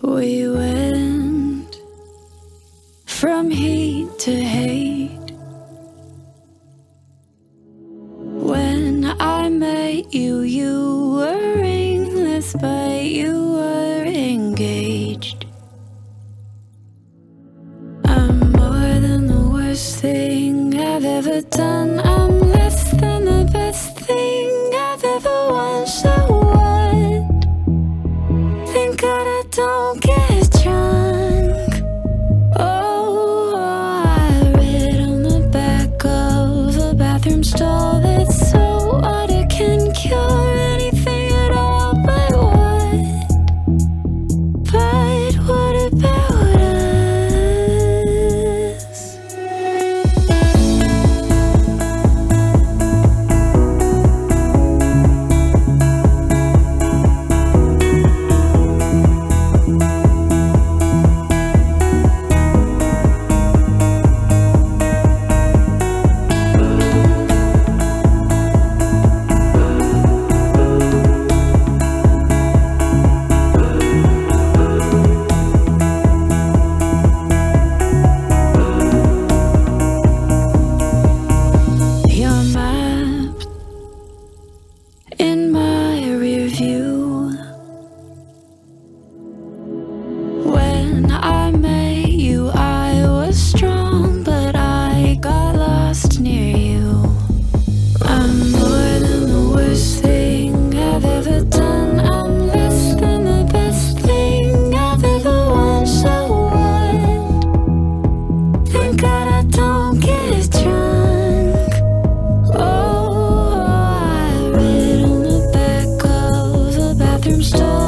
We went from heat to hate. When I met you, you were ringless, but you were engaged. I'm more than the worst thing I've ever done. I'm less than the best thing I've ever won. So what? Thank God I don't get drunk. Oh, I read on the back of a bathroom stall that so water can cure anything at all. But what? But what about us? Your map in my rear view. When I met you, I was strong, but I got lost near you. I'm more than the worst thing I've ever done. I'm less than the best thing I've ever won. So what? Thank God I don't get drunk. Oh, I read on the back of a bathroom stall